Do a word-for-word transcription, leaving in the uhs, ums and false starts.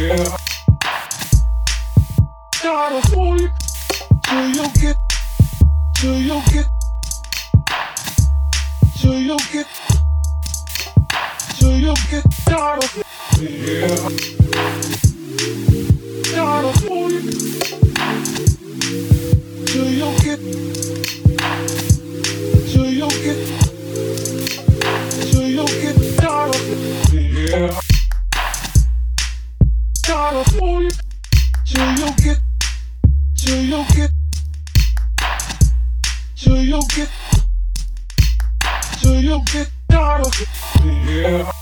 Yeah. Gotta hold it till you get, till you get, till you get, till you get. Gotta, yeah. Gotta hold it till you get, till you get, till you get. Gotta, yeah. Gotta hold it till you get, till you get, till you get, till you get. Gotta, yeah.